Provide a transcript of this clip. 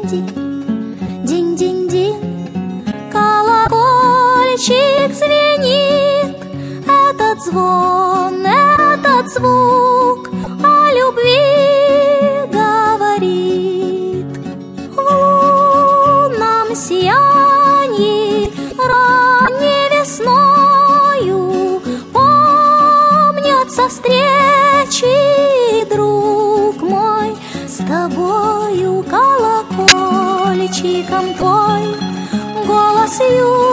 динь-динь, динь-динь-динь. Колокольчик звенит, этот звон, этот звук о любви говорит. В лунном сиянии ранней весною помнятся встречи, друг мой, с тобою. Колокольчиком твой голос ю